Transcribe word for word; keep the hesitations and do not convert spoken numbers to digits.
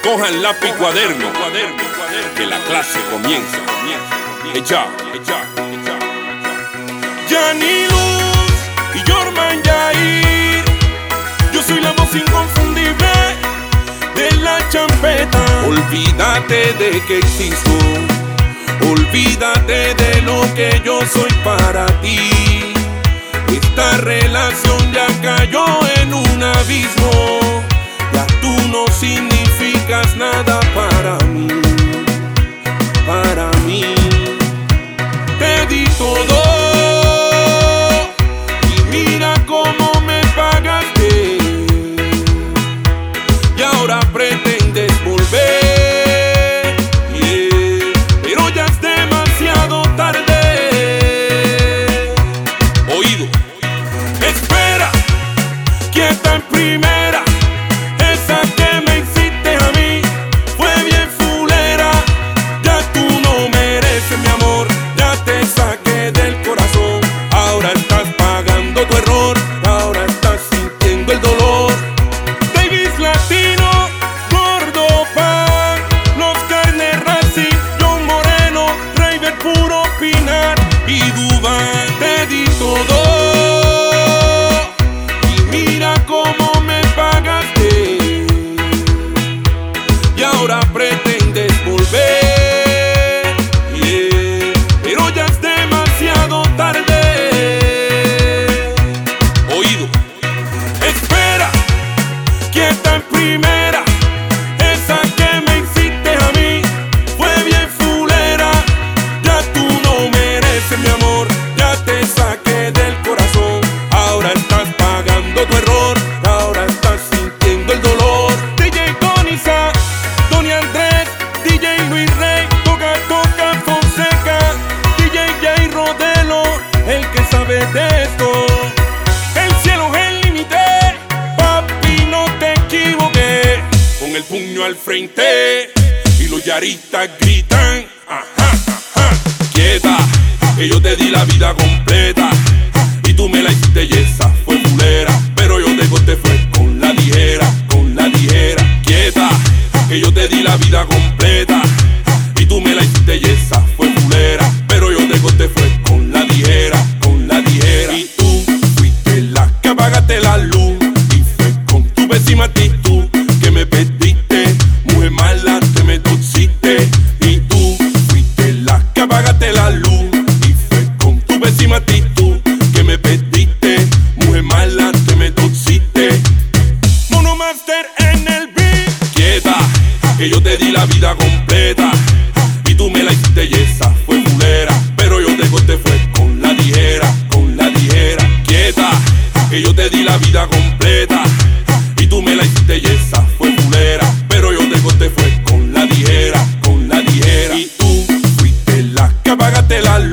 Cojan lápiz y cuaderno, que la clase comienza. Echa, echa, echa. Yani Luz y Jorman Yair. Yo soy la voz inconfundible de la champeta. Olvídate de que existo, olvídate de lo que yo soy para ti. Esta relación ya cayó en un abismo. Ya tú no significas nada para mí, para mí. Te di todo y mira cómo me pagaste. Y ahora pretendes volver, yeah, pero ya es demasiado tarde. Oído, espera, quieta en primera. Esa que me hiciste a mí fue bien fulera. Ya tú no mereces mi amor, ya te saqué del corazón. Ahora estás pagando tu error, ahora estás sintiendo el dolor. Davis Latino, Gordo Pan, Los Carnes Racing, John Moreno, Raver Puro Pinar y Dubán. Te di todo y mira cómo me pagaste. Y ahora pretendes volver, yeah, pero ya es demasiado tarde. Oído, espera, quieta en primera. Esa que me hiciste a mí fue bien fulera. Ya tú no mereces mi amor, ya te saqué del corazón. Ahora estás pagando tu error, ahora estás sintiendo el dolor. D J Donisa, Tony Andrés, D J Luis Rey, Toca Toca Fonseca, D J Jay Rodelo, el que sabe de esto. El cielo es el límite, papi, no te equivoqué. Con el puño al frente y los yaristas gritan, ajá, ajá. Quieta, que yo te di la vida completa y tú me la hiciste y esa fue fulera. Pero yo te corté fue con la tijera, con la tijera. Quieta, que yo te di la vida completa y tú me la hiciste y esa fue fulera. Pero yo te corté fue con la tijera, con la tijera. Y tú fuiste la que apagaste la luz y fue con tu pésima actitud que me perdiste. Mujer mala, te me torciste. Y tú fuiste la que apagaste la luz y fue con tu pésima actitud que me perdiste. Mujer mala, te me torciste. Monomaster en el beat. Quieta, que yo te di la vida completa y tú me la hiciste y esa fue fulera. Pero yo te corté fue con la tijera, con la tijera. Quieta, que yo te di la vida completa y tú me la hiciste y esa fue fulera. Pero yo te corté fue con la tijera, con la tijera. Y tú fuiste la que apagaste la luz